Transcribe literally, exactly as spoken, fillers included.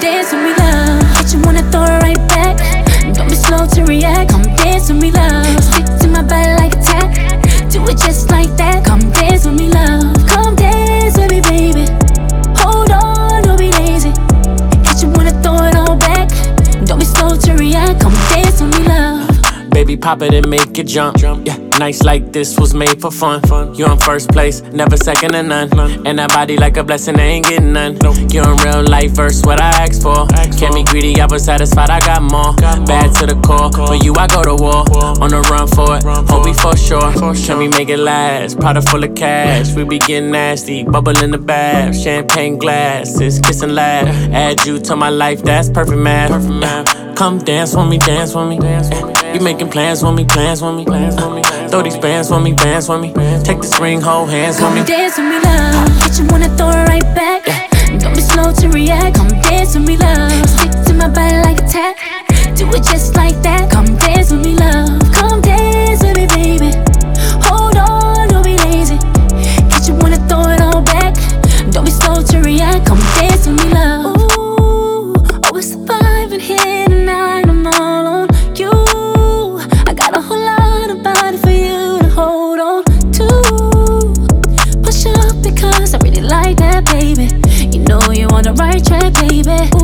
dance with me, love. Hit you wanna throw it right back. Don't be slow to react. Come dance with me, love. Stick to my body like a tack. Do it just like that. Come dance with me, love. Come dance with me, baby. Hold on, don't be lazy. Hit you wanna throw it all back. Don't be slow to react. Come dance with me, love. Baby, pop it and make it jump. Yeah, nights like this was made for fun. You're in first place, never second to none. And that body like a blessing, I ain't getting none. You're in real life verse, what I asked for. Can't be greedy, I was satisfied, I got more. Bad to the core, for you I go to war. On the run for it, hope we for sure. Can we make it last? Product full of cash, we be getting nasty. Bubble in the bath, champagne glasses, kiss and laugh. Add you to my life, that's perfect math. Come dance with me, dance with me. You making plans with me, plans with me. Uh, throw these bands with me, bands with me. Take this ring, hold hands with me. Come dance with me, love. Hit you wanna throw it right back. Don't be slow to react. Come dance with me, love. Stick to my body like a tack. Do it just like that. Come dance with me, love. Come dance with me, baby. Hold on, don't be lazy. Hit you wanna throw it all back. Don't be slow to react. Come dance with me, love. Ooh, oh, we're surviving here tonight. I'm all on you. I got a whole lot of body for you to hold on to. Push up because I really like that, baby. You know you on the right track, baby.